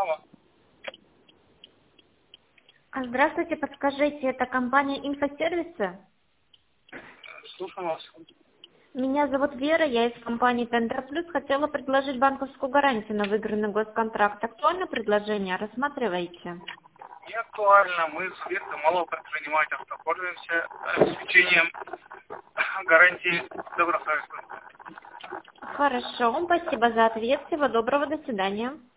Алло. Здравствуйте, подскажите, это компания «Инфосервисы»? Слушаю вас. Меня зовут Вера, я из компании «Тендер Плюс». Хотела предложить банковскую гарантию на выигранный госконтракт. Актуальное предложение? Рассматриваете? Не актуально. Мы субъекты малого предпринимательства пользуемся обеспечением гарантии добросовестности. Хорошо, спасибо за ответ. Всего доброго, до свидания.